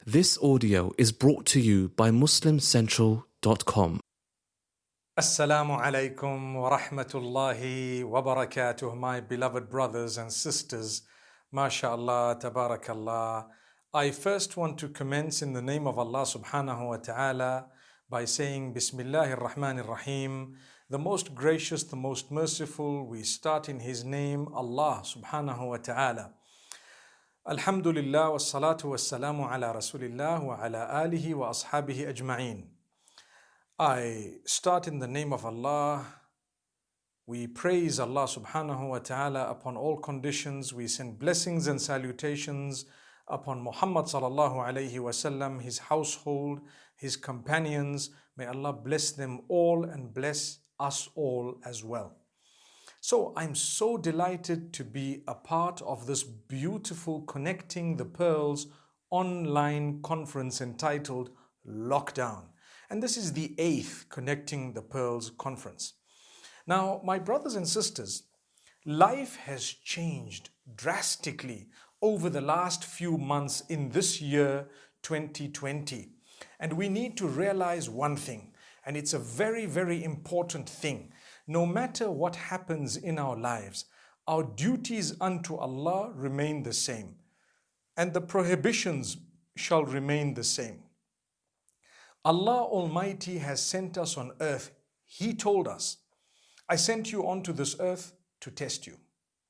This audio is brought to you by MuslimCentral.com. Assalamu alaikum wa rahmatullahi wa barakatuh, my beloved brothers and sisters. MashaAllah, tabarakallah. I first want to commence in the name of Allah subhanahu wa ta'ala by saying Bismillahir Rahmanir Rahim, the most gracious, the most merciful. We start in His name, Allah subhanahu wa ta'ala. Alhamdulillah wa salatu wa salamu ala Rasulillah wa ala alihi wa ashabihi ajma'een. I start in the name of Allah. We praise Allah subhanahu wa ta'ala upon all conditions. We send blessings and salutations upon Muhammad sallallahu alayhi wa sallam, his household, his companions. May Allah bless them all and bless us all as well. So I'm so delighted to be a part of this beautiful Connecting the Pearls online conference entitled Lockdown. And this is the 8th Connecting the Pearls conference. Now, my brothers and sisters, life has changed drastically over the last few months in this year 2020. And we need to realize one thing, and it's a very, very important thing. No matter what happens in our lives, our duties unto Allah remain the same, and the prohibitions shall remain the same. Allah Almighty has sent us on earth. He told us, I sent you onto this earth to test you.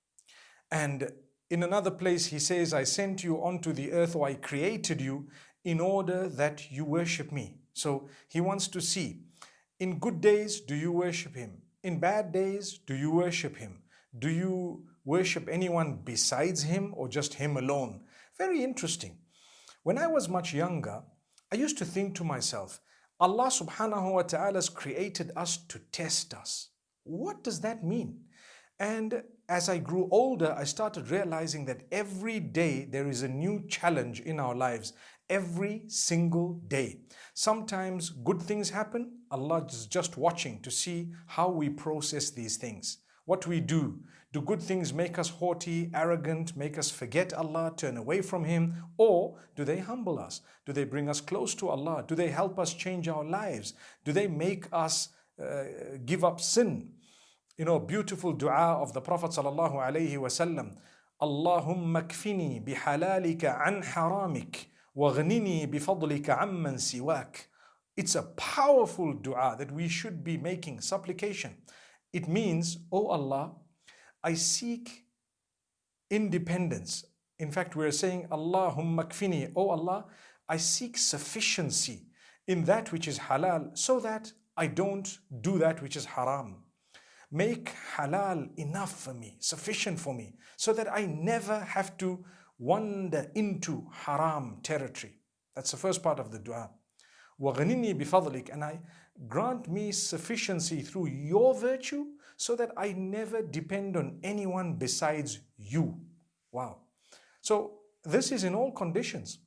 And in another place He says, I sent you onto the earth, or I created you in order that you worship me. So He wants to see, in good days, do you worship Him? In bad days, do you worship Him? Do you worship anyone besides Him or just Him alone? Very interesting. When I was much younger, I used to think to myself, Allah subhanahu wa ta'ala has created us to test us. What does that mean? And as I grew older, I started realizing that every day there is a new challenge in our lives. Every single day. Sometimes good things happen. Allah is just watching to see how we process these things. What we do. Do good things make us haughty, arrogant, make us forget Allah, turn away from Him? Or do they humble us? Do they bring us close to Allah? Do they help us change our lives? Do they make us give up sin? You know, beautiful dua of the Prophet sallallahu alaihi wasallam. Allahumma kfini bihalalika an haramik. وَغْنِنِي بِفَضْلِكَ عَمَّنْ سِوَاكَ. It's a powerful dua that we should be making, supplication. It means, Oh Allah, I seek independence. In fact, we're saying, Allahumma kfini, Oh Allah, I seek sufficiency in that which is halal so that I don't do that which is haram. Make halal enough for me, sufficient for me, so that I never have to wander into haram territory. That's the first part of the dua. وَغَنِنِي بِفَضْلِكَ. And I grant me sufficiency through your virtue so that I never depend on anyone besides you. Wow. So this is in all conditions.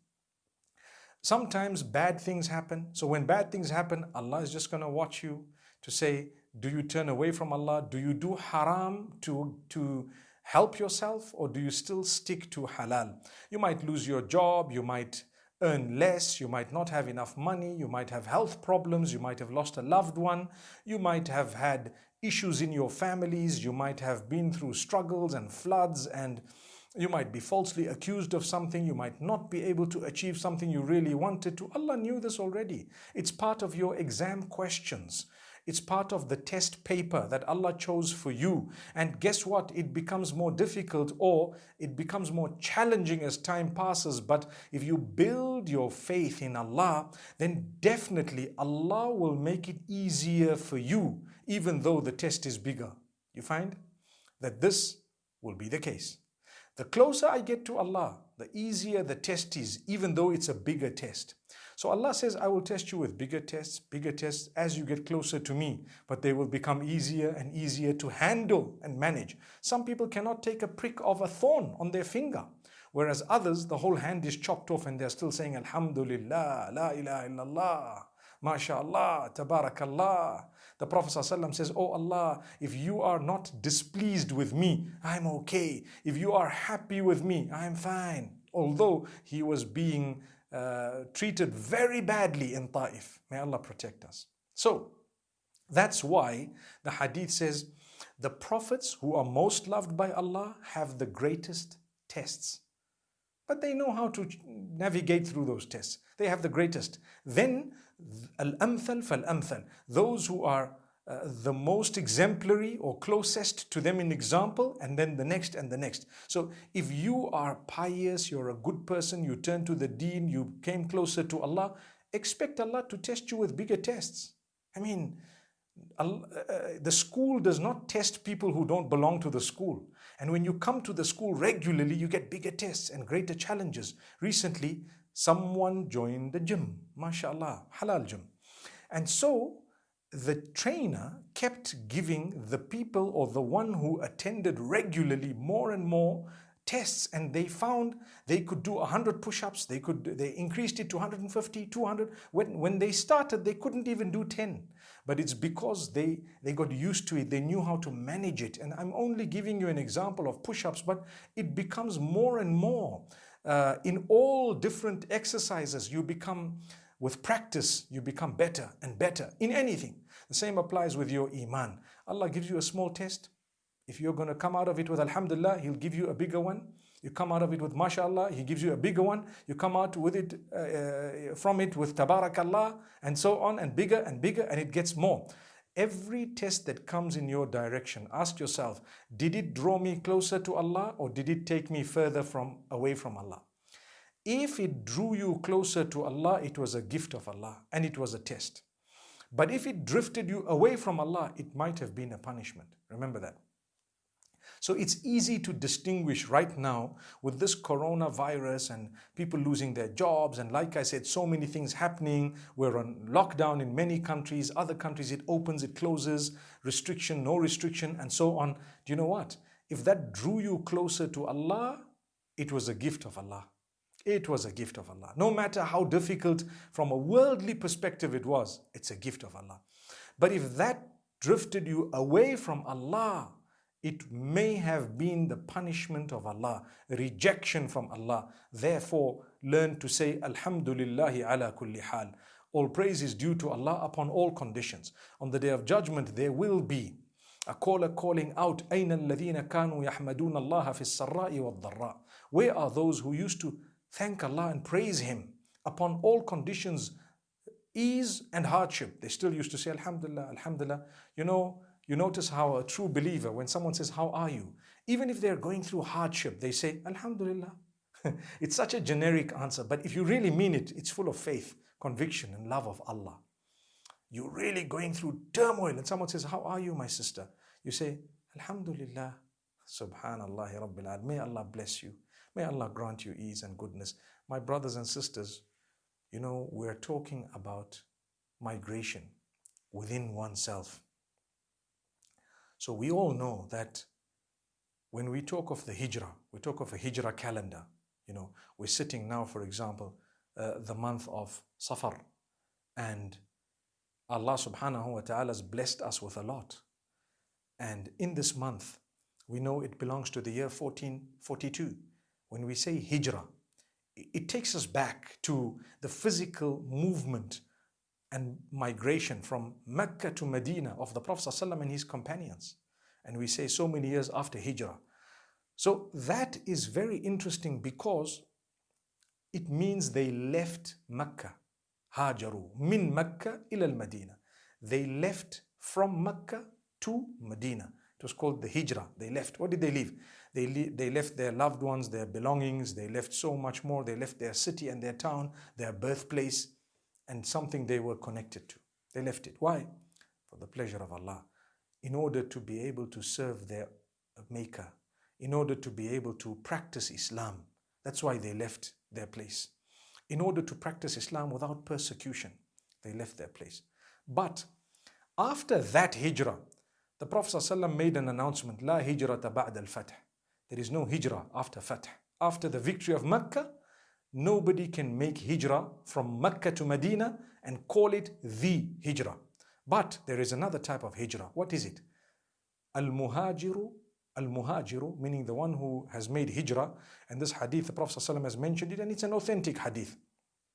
Sometimes bad things happen. So when bad things happen, Allah is just going to watch you to say, do you turn away from Allah? Do you do haram to help yourself, or do you still stick to halal? You might lose your job, you might earn less, you might not have enough money, you might have health problems, you might have lost a loved one, you might have had issues in your families, you might have been through struggles and floods, and you might be falsely accused of something, you might not be able to achieve something you really wanted to. Allah knew this already. It's part of your exam questions. It's part of the test paper that Allah chose for you. And guess what? It becomes more difficult, or it becomes more challenging as time passes. But if you build your faith in Allah, then definitely Allah will make it easier for you, even though the test is bigger. You find that this will be the case. The closer I get to Allah, the easier the test is, even though it's a bigger test. So Allah says, I will test you with bigger tests as you get closer to me, but they will become easier and easier to handle and manage. Some people cannot take a prick of a thorn on their finger, whereas others, the whole hand is chopped off and they're still saying, Alhamdulillah, La ilaha illallah, MashaAllah, Tabarakallah. The Prophet ﷺ says, Oh Allah, if you are not displeased with me, I'm okay. If you are happy with me, I'm fine. Although he was being treated very badly in Ta'if. May Allah protect us. So, that's why the hadith says, the prophets who are most loved by Allah have the greatest tests. But they know how to navigate through those tests. They have the greatest. Then, al-amthal fal-amthal. Those who are the most exemplary or closest to them in example, and then the next and the next. So if you are pious, you're a good person, you turn to the deen, you came closer to Allah, expect Allah to test you with bigger tests. I mean, the school does not test people who don't belong to the school. And when you come to the school regularly, you get bigger tests and greater challenges. Recently, someone joined the gym, mashallah, halal gym. And so the trainer kept giving the people or the one who attended regularly more and more tests, and they found they could do 100 push-ups, they increased it to 150, 200. When they started, they couldn't even do 10. But it's because they got used to it, they knew how to manage it. And I'm only giving you an example of push-ups, but it becomes more and more. In all different exercises, you become, with practice, you become better and better in anything. The same applies with your iman. Allah gives you a small test. If you're going to come out of it with alhamdulillah, He'll give you a bigger one. You come out of it with mashallah, He gives you a bigger one. You come out with it from it with tabarakallah, and so on, and bigger, and it gets more. Every test that comes in your direction, ask yourself, did it draw me closer to Allah, or did it take me further away from Allah? If it drew you closer to Allah, it was a gift of Allah, and it was a test. But if it drifted you away from Allah, it might have been a punishment. Remember that. So it's easy to distinguish right now with this coronavirus and people losing their jobs, and like I said, so many things happening. We're on lockdown in many countries. Other countries, it opens, it closes, restriction, no restriction, and so on. Do you know what? If that drew you closer to Allah, it was a gift of Allah. It was a gift of Allah. No matter how difficult from a worldly perspective it was, it's a gift of Allah. But if that drifted you away from Allah, it may have been the punishment of Allah, rejection from Allah. Therefore, learn to say, Alhamdulillahi ala kulli hal. All praise is due to Allah upon all conditions. On the Day of Judgment, there will be a caller calling out, أَيْنَ الَّذِينَ كَانُوا يَحْمَدُونَ اللَّهَ فِي السَّرَّاءِ وَالضَّرَّاءِ. Where are those who used to thank Allah and praise Him upon all conditions, ease and hardship? They still used to say, Alhamdulillah, Alhamdulillah. You notice how a true believer, when someone says, how are you? Even if they're going through hardship, they say, Alhamdulillah. It's such a generic answer, but if you really mean it, it's full of faith, conviction, and love of Allah. You're really going through turmoil, and someone says, how are you, my sister? You say, Alhamdulillah, Subhanallah, Rabbil Alamin. May Allah bless you. May Allah grant you ease and goodness. My brothers and sisters, we're talking about migration within oneself. So we all know that when we talk of the hijrah, we talk of a hijrah calendar. We're sitting now, for example, the month of Safar, and Allah subhanahu wa ta'ala has blessed us with a lot. And in this month, we know it belongs to the year 1442. When we say hijrah, it takes us back to the physical movement and migration from Mecca to Medina of the Prophet ﷺ and his companions. And we say so many years after hijrah. So that is very interesting because it means they left Mecca. Hajaru min Mecca ila al-Madina. They left from Mecca to Medina. It was called the hijrah. They left. What did they leave? They left their loved ones, their belongings. They left so much more. They left their city and their town, their birthplace, and something they were connected to. They left it. Why? For the pleasure of Allah. In order to be able to serve their Maker. In order to be able to practice Islam. That's why they left their place. In order to practice Islam without persecution. They left their place. But after that hijrah, the Prophet ﷺ made an announcement, La hijrata ba'da al-fath. There is no hijrah after fath. After the victory of Mecca, nobody can make hijrah from Mecca to Medina and call it the hijrah. But there is another type of hijrah. What is it? Al-muhajiru, meaning the one who has made hijrah. And this hadith, the Prophet ﷺ has mentioned it, and it's an authentic hadith.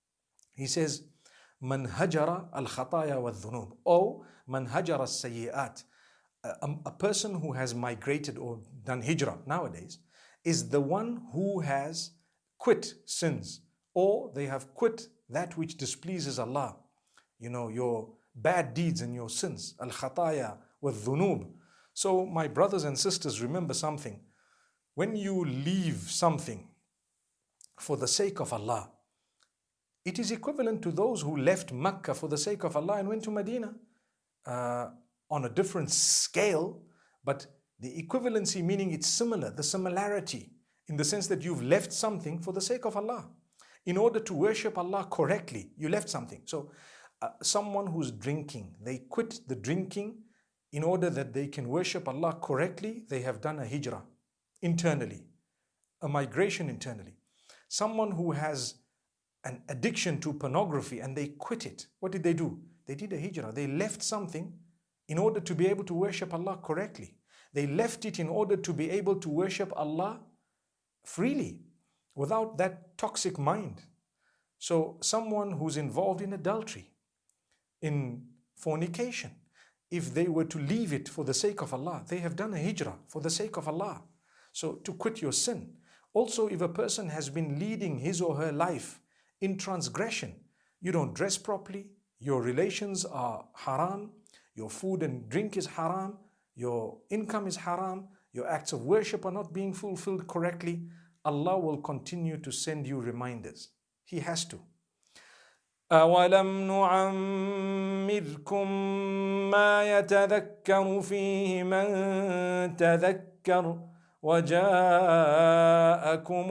He says, Man hajara al-khataya wal-dhunub, or Man hajara al-sayyi'at. A person who has migrated or done hijrah nowadays is the one who has quit sins, or they have quit that which displeases Allah. You know, your bad deeds and your sins. Al-khataya wal-dhunub. So my brothers and sisters, remember something. When you leave something for the sake of Allah, it is equivalent to those who left Mecca for the sake of Allah and went to Medina. On a different scale, but the equivalency meaning it's similar, the similarity in the sense that you've left something for the sake of Allah. In order to worship Allah correctly, you left something. So someone who's drinking, they quit the drinking in order that they can worship Allah correctly. They have done a hijrah internally, a migration internally. Someone who has an addiction to pornography and they quit it, what did they do? They did a hijrah. They left something in order to be able to worship Allah correctly. They left it in order to be able to worship Allah freely, without that toxic mind. So someone who's involved in adultery, in fornication, if they were to leave it for the sake of Allah, they have done a hijrah for the sake of Allah. So to quit your sin. Also, if a person has been leading his or her life in transgression, you don't dress properly, your relations are haram, your food and drink is haram, your income is haram, your acts of worship are not being fulfilled correctly, Allah will continue to send you reminders. He has to. أَوَلَمْ نُعَمِّرْكُمْ مَا يَتَذَكَّرُ فِيهِ مَنْ تَذَكَّرَ وَجَاءَكُمُ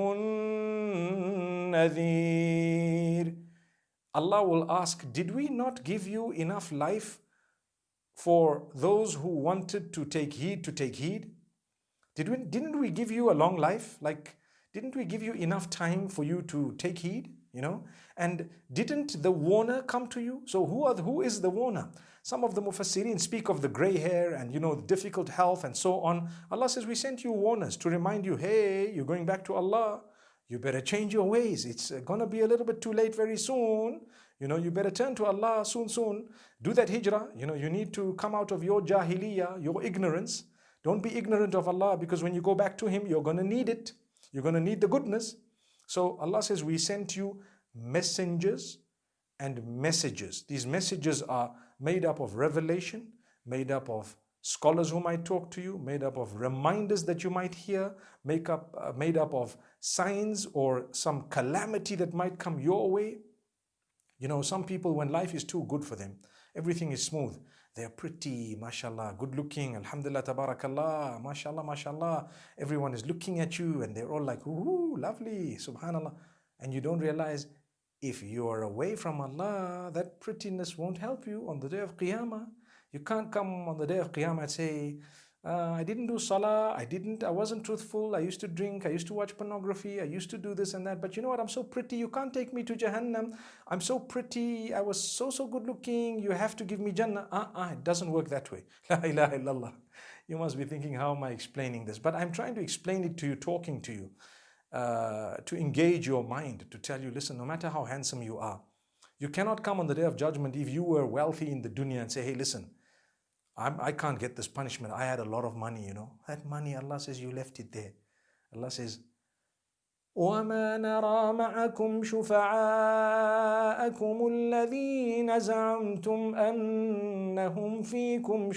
النَّذِيرُ. Allah will ask, did we not give you enough life for those who wanted to take heed to take heed? Didn't we give you a long life? Like, didn't we give you enough time for you to take heed? You know? And didn't the warner come to you? So who is the warner? Some of the Mufassirin speak of the gray hair and, you know, the difficult health and so on. Allah says, we sent you warners to remind you, hey, you're going back to Allah. You better change your ways. It's going to be a little bit too late very soon. You know, you better turn to Allah soon. Do that hijrah. You know, you need to come out of your jahiliyyah, your ignorance. Don't be ignorant of Allah, because when you go back to Him, you're going to need it. You're going to need the goodness. So Allah says, we sent you messengers and messages. These messages are made up of revelation, made up of scholars who might talk to you, made up of reminders that you might hear, made up of signs or some calamity that might come your way. You know, some people, when life is too good for them, everything is smooth, they're pretty, mashallah, good looking, alhamdulillah, tabarakallah, mashallah, mashallah. Everyone is looking at you and they're all like, ooh, lovely, subhanallah. And you don't realize, if you are away from Allah, that prettiness won't help you on the day of Qiyamah. You can't come on the day of Qiyamah and say, I didn't do salah, I wasn't truthful, I used to drink, I used to watch pornography, I used to do this and that, but you know what, I'm so pretty, you can't take me to Jahannam, I'm so pretty, I was so good looking, you have to give me Jannah. It doesn't work that way. La ilaha illallah. You must be thinking, how am I explaining this? But I'm trying to explain it to you, talking to you, to engage your mind, to tell you, listen, no matter how handsome you are, you cannot come on the day of judgment if you were wealthy in the dunya and say, hey, listen, I can't get this punishment. I had a lot of money, you know. That money, Allah says, you left it there. Allah says, وَمَا نَرَى مَعَكُمْ شُفَعَاءَكُمُ الَّذِينَ زَعَمْتُمْ أَنَّهُمْ فِيكُمْ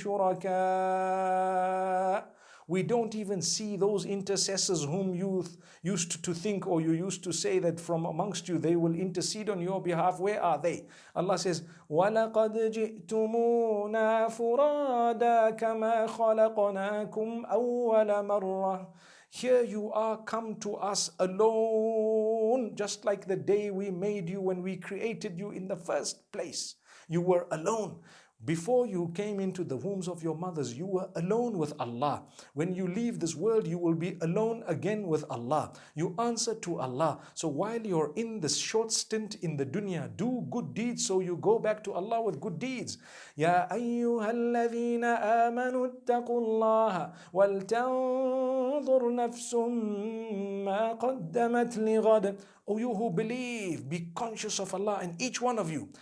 شُرَكَاءَ. We don't even see those intercessors whom you used to think, or you used to say that from amongst you they will intercede on your behalf. Where are they? Allah says, وَلَقَدْ جِئْتُمُونَا فُرَادًا كَمَا خَلَقْنَاكُمْ أَوَّلَ مَرَّةٍ. Here you are, come to us alone, just like the day we made you, when we created you in the first place. You were alone. Before you came into the wombs of your mothers, you were alone with Allah. When you leave this world, you will be alone again with Allah. You answer to Allah. So while you're in this short stint in the dunya, do good deeds so you go back to Allah with good deeds. Ya ayyuhalladhina amanu ittaqullaha wal tanzur nafsum ma qaddamat lighad. O you who believe, be conscious of Allah, and each one of you,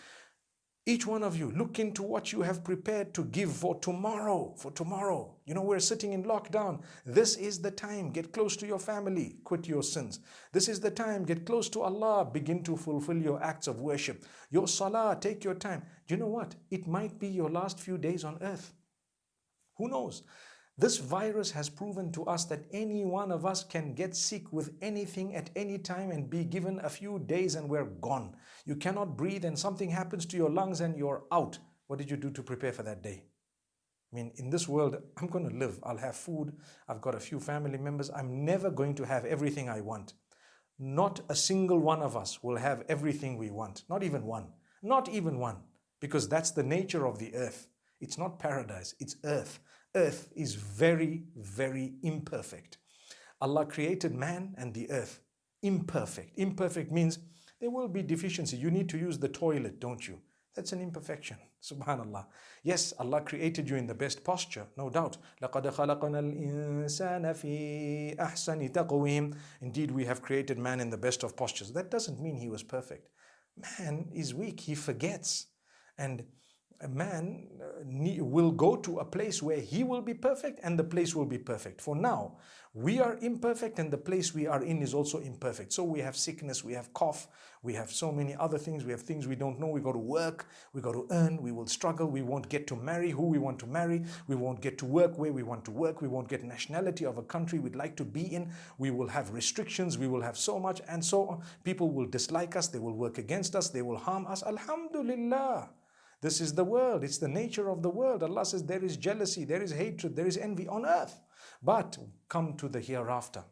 look into what you have prepared to give for tomorrow. For tomorrow. You know, we're sitting in lockdown. This is the time. Get close to your family. Quit your sins. This is the time. Get close to Allah. Begin to fulfill your acts of worship. Your salah, take your time. Do you know what? It might be your last few days on earth. Who knows? This virus has proven to us that any one of us can get sick with anything at any time and be given a few days and we're gone. You cannot breathe and something happens to your lungs and you're out. What did you do to prepare for that day? I mean, in this world, I'm going to live. I'll have food. I've got a few family members. I'm never going to have everything I want. Not a single one of us will have everything we want. Not even one. Not even one. Because that's the nature of the earth. It's not paradise. It's earth. Earth is very, very imperfect. Allah created man and the earth imperfect. Imperfect means there will be deficiency. You need to use the toilet, don't you? That's an imperfection. Subhanallah. Yes, Allah created you in the best posture, no doubt. لَقَدْ خَلَقْنَا الْإِنسَانَ فِي أَحْسَنِ تَقْوِيمٍ. Indeed, we have created man in the best of postures. That doesn't mean he was perfect. Man is weak. He forgets. And a man will go to a place where he will be perfect and the place will be perfect. For now, we are imperfect and the place we are in is also imperfect. So we have sickness, we have cough, we have so many other things, we have things we don't know. We go to work, we got to earn, we will struggle, we won't get to marry who we want to marry, we won't get to work where we want to work, we won't get nationality of a country we'd like to be in, we will have restrictions, we will have so much and so on. People will dislike us, they will work against us, they will harm us. Alhamdulillah. This is the world. It's the nature of the world. Allah says there is jealousy, there is hatred, there is envy on earth. But come to the hereafter.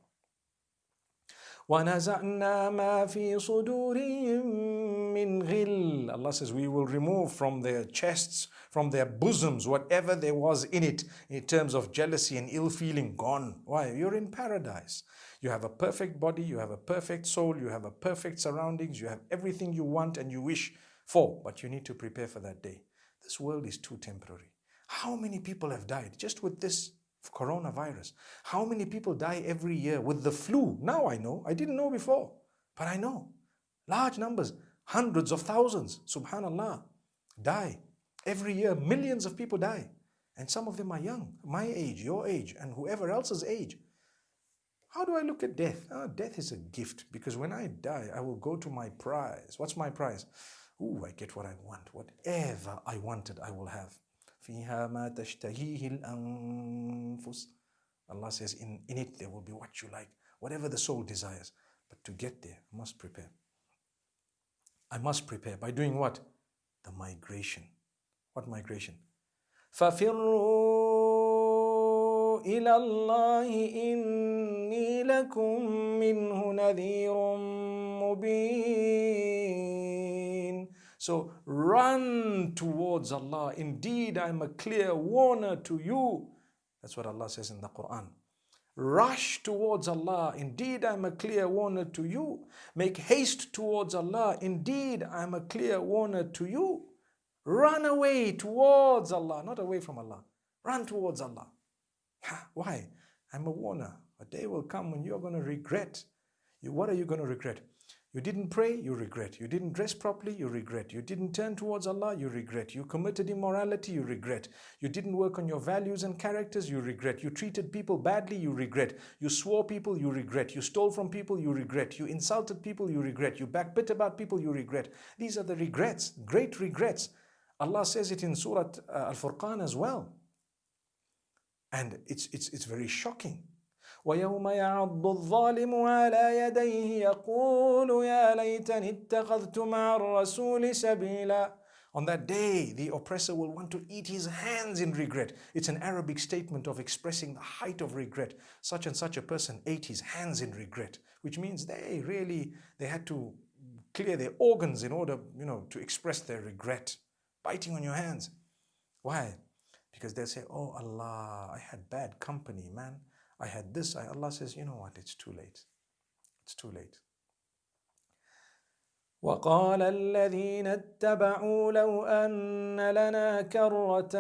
وَنَزَعْنَا مَا فِي صُدُورِهِم مِّن غِلٍّ. Allah says we will remove from their chests, from their bosoms, whatever there was in it, in terms of jealousy and ill feeling, gone. Why? You're in paradise. You have a perfect body, you have a perfect soul, you have a perfect surroundings, you have everything you want and you wish for, but you need to prepare for that day. This world is too temporary. How many people have died just with this coronavirus? How many people die every year with the flu? Now I know. I didn't know before, but I know. Large numbers, hundreds of thousands, subhanallah, die. Every year, millions of people die. And some of them are young, my age, your age, and whoever else's age. How do I look at death? Death is a gift, because when I die, I will go to my prize. What's my prize? Ooh, I get what I want. Whatever I wanted, I will have. فِيهَا مَا تَشْتَهِيهِ الْأَنفُسِ. Allah says, in it there will be what you like, whatever the soul desires. But to get there, I must prepare. I must prepare. By doing what? The migration. What migration? فَفِرُّوا إِلَى اللَّهِ إِنِّي لَكُمْ مِنْهُ نَذِيرٌ مُبِينٌ. So run towards Allah. Indeed, I am a clear warner to you. That's what Allah says in the Quran. Rush towards Allah. Indeed, I am a clear warner to you. Make haste towards Allah. Indeed, I am a clear warner to you. Run away towards Allah, not away from Allah. Run towards Allah. Why? I'm a warner. A day will come when you're going to regret. What are you going to regret? You didn't pray, you regret. You didn't dress properly, you regret. You didn't turn towards Allah, you regret. You committed immorality, you regret. You didn't work on your values and characters, you regret. You treated people badly, you regret. You swore people, you regret. You stole from people, you regret. You insulted people, you regret. You backbit about people, you regret. These are the regrets, great regrets. Allah says it in Surah Al-Furqan as well. And it's very shocking. وَيَوْمَ يَعَضُّ الظَّالِمُ عَلَى يَدَيْهِ يَقُولُ يَا لَيْتَنِي اتَّخَذْتُ مَعَ الرَّسُولِ سَبِيلًا. On that day, the oppressor will want to eat his hands in regret. It's an Arabic statement of expressing the height of regret. Such and such a person ate his hands in regret, which means they had to clear their organs in order, to express their regret. Biting on your hands. Why? Because they'll say, oh Allah, I had bad company, man. I had this. Allah says, you know what? It's too late. It's too late. وقال الذين اتبعوا لو أن لنا كرة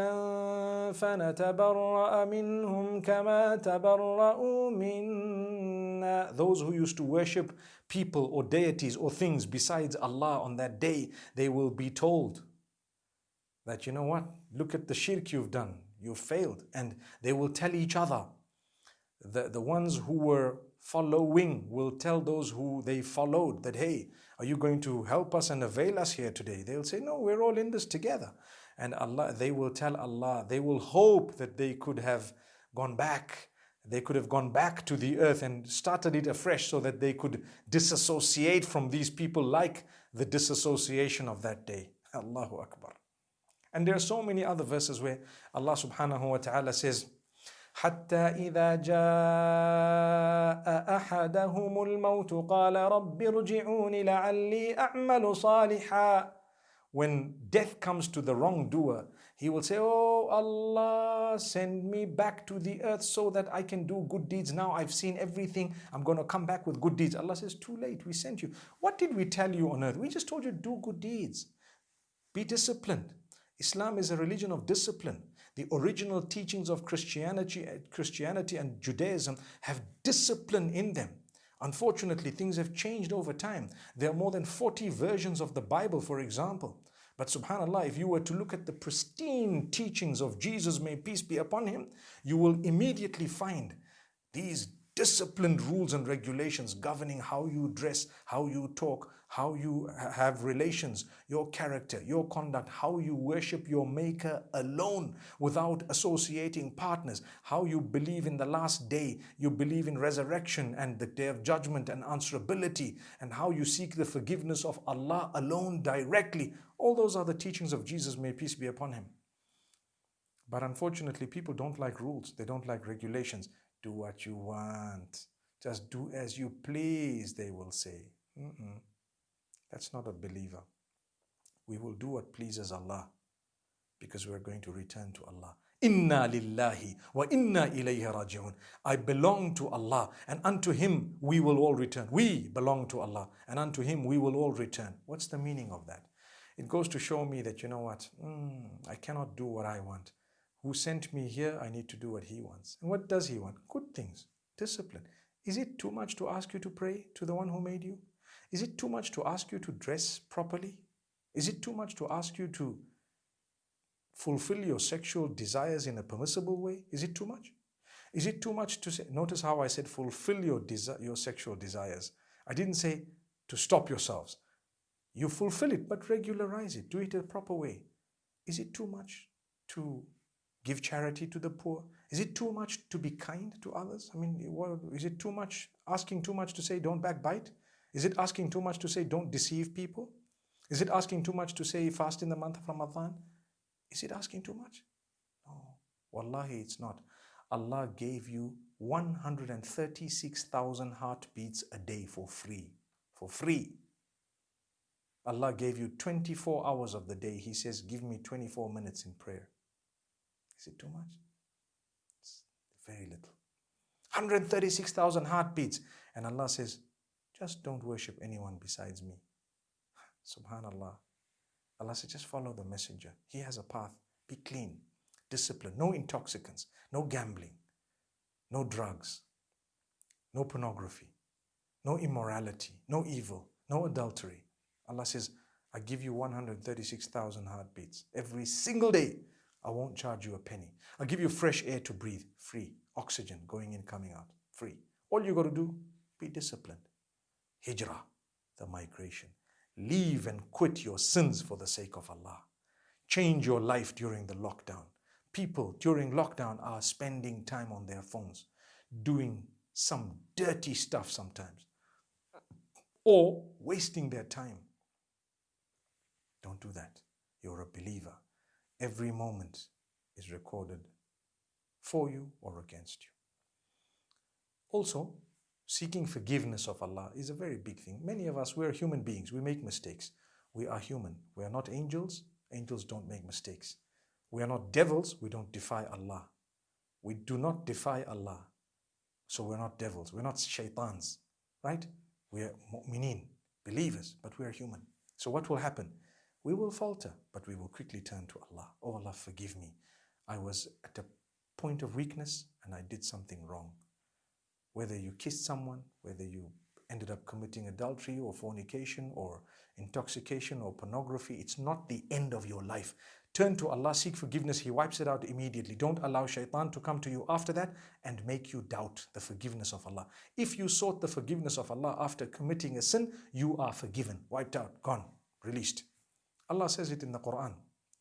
فنتبرأ منهم كما تبرأوا منا. Those who used to worship people or deities or things besides Allah on that day, they will be told that, you know what, look at the shirk you've done, you failed. And they will tell each other, the ones who were following will tell those who they followed that, hey, are you going to help us and avail us here today? They'll say, no, we're all in this together. And Allah, they will tell Allah, they will hope that they could have gone back. They could have gone back to the earth and started it afresh so that they could disassociate from these people like the disassociation of that day. Allahu Akbar. And there are so many other verses where Allah subhanahu wa ta'ala says, حتى إذا جاء أحدهم الموت قال رب ارجعون لعلي أعمل صالحا. When death comes to the wrongdoer, he will say, oh Allah, send me back to the earth so that I can do good deeds. Now I've seen everything, I'm going to come back with good deeds. Allah says, too late, we sent you. What did we tell you on earth? We just told you, do good deeds. Be disciplined. Islam is a religion of discipline. The original teachings of Christianity and Judaism have discipline in them. Unfortunately, things have changed over time. There are more than 40 versions of the Bible, for example. But subhanAllah, if you were to look at the pristine teachings of Jesus, may peace be upon him, you will immediately find these disciplined rules and regulations governing how you dress, how you talk, how you have relations, your character, your conduct, how you worship your Maker alone without associating partners, how you believe in the last day, you believe in resurrection and the day of judgment and answerability, and how you seek the forgiveness of Allah alone directly. All those are the teachings of Jesus, may peace be upon him. But unfortunately, people don't like rules, they don't like regulations. Do what you want. Just do as you please, they will say. That's not a believer. We will do what pleases Allah because we are going to return to Allah. Inna lillahi wa inna ilayhi raji'un. I belong to Allah and unto Him we will all return. We belong to Allah and unto Him we will all return. What's the meaning of that? It goes to show me that, you know what, I cannot do what I want. Who sent me here, I need to do what He wants. And what does He want? Good things, discipline. Is it too much to ask you to pray to the one who made you? Is it too much to ask you to dress properly? Is it too much to ask you to fulfill your sexual desires in a permissible way? Is it too much? Is it too much to say, notice how I said fulfill your sexual desires. I didn't say to stop yourselves. You fulfill it, but regularize it. Do it a proper way. Is it too much to give charity to the poor? Is it too much to be kind to others? I mean, is it too much, asking too much to say don't backbite? Is it asking too much to say don't deceive people? Is it asking too much to say fast in the month of Ramadan? Is it asking too much? No. Wallahi, it's not. Allah gave you 136,000 heartbeats a day for free. For free. Allah gave you 24 hours of the day. He says, give me 24 minutes in prayer. Is it too much? It's very little. 136,000 heartbeats. And Allah says, just don't worship anyone besides me. Subhanallah. Allah says, just follow the messenger. He has a path. Be clean. Discipline. No intoxicants. No gambling. No drugs. No pornography. No immorality. No evil. No adultery. Allah says, I give you 136,000 heartbeats every single day. I won't charge you a penny. I'll give you fresh air to breathe, free. Oxygen going in, coming out, free. All you got to do, be disciplined. Hijrah, the migration. Leave and quit your sins for the sake of Allah. Change your life during the lockdown. People during lockdown are spending time on their phones, doing some dirty stuff sometimes, or wasting their time. Don't do that. You're a believer. Every moment is recorded for you or against you. Also, seeking forgiveness of Allah is a very big thing. Many of us, we're human beings. We make mistakes. We are human. We are not angels. Angels don't make mistakes. We are not devils, we don't defy Allah. We do not defy Allah. So we're not devils, we're not shaitans, right? We are mu'mineen, believers, but we are human. So what will happen? We will falter, but we will quickly turn to Allah. Oh Allah, forgive me. I was at a point of weakness and I did something wrong. Whether you kissed someone, whether you ended up committing adultery or fornication or intoxication or pornography, it's not the end of your life. Turn to Allah, seek forgiveness. He wipes it out immediately. Don't allow shaitan to come to you after that and make you doubt the forgiveness of Allah. If you sought the forgiveness of Allah after committing a sin, you are forgiven, wiped out, gone, released. Allah says it in the Quran.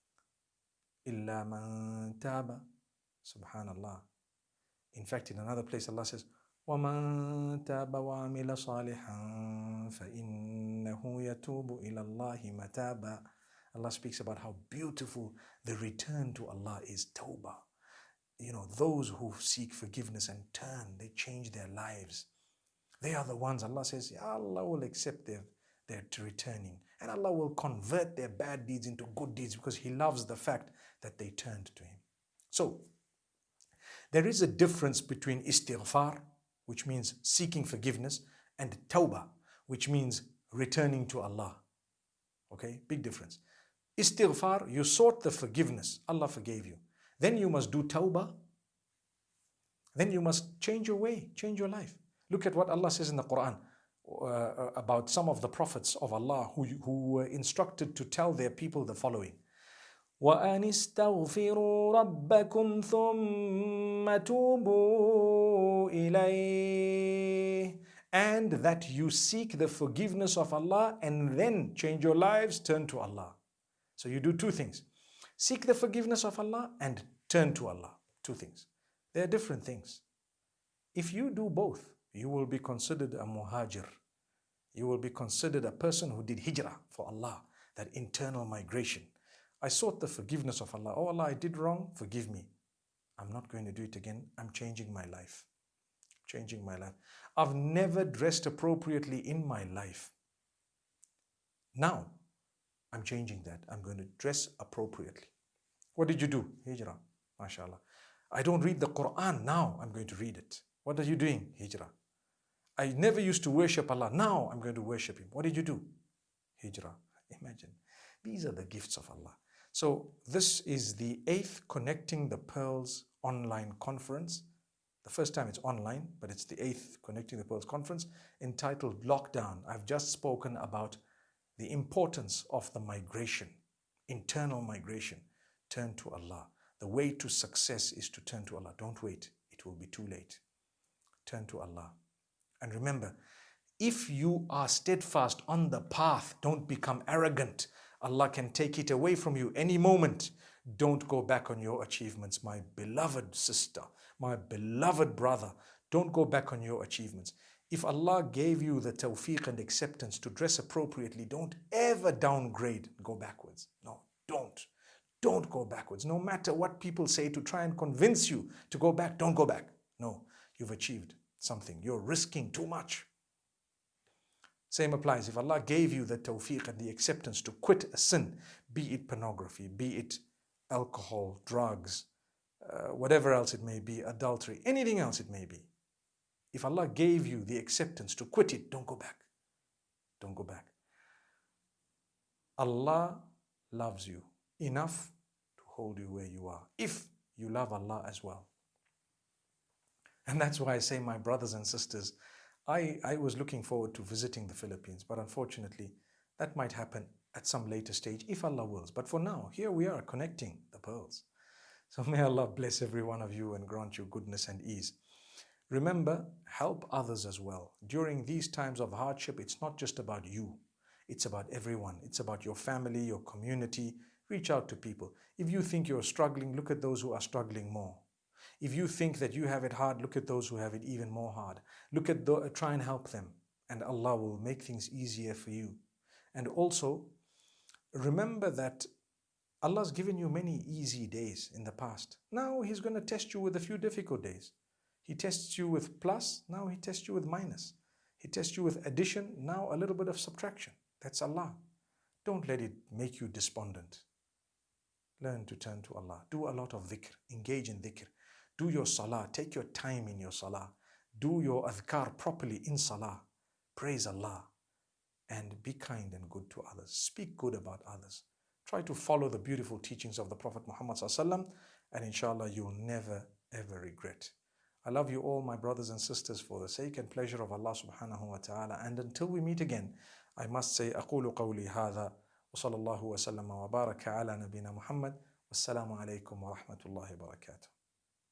إِلَّا مَن تَابَ. Subhanallah. In fact, in another place, Allah says, وَمَن تَابَ وَعَمِلَ صَالِحًا فَإِنَّهُ يَتُوبُ إِلَى اللَّهِ مَتَابًا. Allah speaks about how beautiful the return to Allah is, tawbah. You know, those who seek forgiveness and turn, they change their lives. They are the ones, Allah says, Allah will accept their returning. And Allah will convert their bad deeds into good deeds because He loves the fact that they turned to Him. So, there is a difference between istighfar, which means seeking forgiveness, and tawbah, which means returning to Allah. Okay, big difference. Istighfar, you sought the forgiveness, Allah forgave you. Then you must do tawbah. Then you must change your way, change your life. Look at what Allah says in the Quran about some of the prophets of Allah who were instructed to tell their people the following. وَأَنِ اسْتَغْفِرُوا رَبَّكُمْ ثُمَّ تُوبُوا إِلَيْهِ. And that you seek the forgiveness of Allah and then change your lives, turn to Allah. So you do two things. Seek the forgiveness of Allah and turn to Allah. Two things. They are different things. If you do both, you will be considered a muhajir. You will be considered a person who did hijrah for Allah, that internal migration. I sought the forgiveness of Allah. Oh Allah, I did wrong, forgive me. I'm not going to do it again. I'm changing my life. Changing my life. I've never dressed appropriately in my life. Now, I'm changing that. I'm going to dress appropriately. What did you do? Hijrah. MashaAllah. I don't read the Quran. Now I'm going to read it. What are you doing? Hijrah. I never used to worship Allah. Now I'm going to worship Him. What did you do? Hijrah. Imagine. These are the gifts of Allah. So this is the 8th Connecting the Pearls online conference. The first time it's online, but it's the 8th Connecting the Pearls conference entitled Lockdown. I've just spoken about the importance of the migration, internal migration. Turn to Allah. The way to success is to turn to Allah. Don't wait. It will be too late. Turn to Allah. And remember, if you are steadfast on the path, don't become arrogant. Allah can take it away from you any moment. Don't go back on your achievements, my beloved sister, my beloved brother. Don't go back on your achievements. If Allah gave you the tawfiq and acceptance to dress appropriately, don't ever downgrade and go backwards. No, don't. Don't go backwards. No matter what people say to try and convince you to go back, don't go back. No, you've achieved something. You're risking too much. Same applies. If Allah gave you the tawfiq and the acceptance to quit a sin, be it pornography, be it alcohol, drugs, whatever else it may be, adultery, anything else it may be. If Allah gave you the acceptance to quit it, don't go back. Don't go back. Allah loves you enough to hold you where you are, if you love Allah as well. And that's why I say, my brothers and sisters, I was looking forward to visiting the Philippines, but unfortunately, that might happen at some later stage, if Allah wills. But for now, here we are, connecting the pearls. So may Allah bless every one of you and grant you goodness and ease. Remember, help others as well. During these times of hardship, it's not just about you. It's about everyone. It's about your family, your community. Reach out to people. If you think you're struggling, look at those who are struggling more. If you think that you have it hard, look at those who have it even more hard. Try and help them, and Allah will make things easier for you. And also, remember that Allah's given you many easy days in the past. Now He's going to test you with a few difficult days. He tests you with plus, now He tests you with minus. He tests you with addition, now a little bit of subtraction. That's Allah. Don't let it make you despondent. learn to turn to Allah. Do a lot of dhikr, engage in dhikr. Do your salah, take your time in your salah. Do your adhkar properly in salah. Praise Allah and be kind and good to others. Speak good about others. Try to follow the beautiful teachings of the Prophet Muhammad ﷺ, and inshallah you'll never ever regret. I love you all, my brothers and sisters, for the sake and pleasure of Allah subhanahu wa ta'ala. And until we meet again, I must say, أقول قولي هذا وصلى الله وسلم وبارك على نبينا محمد والسلام عليكم ورحمة الله وبركاته.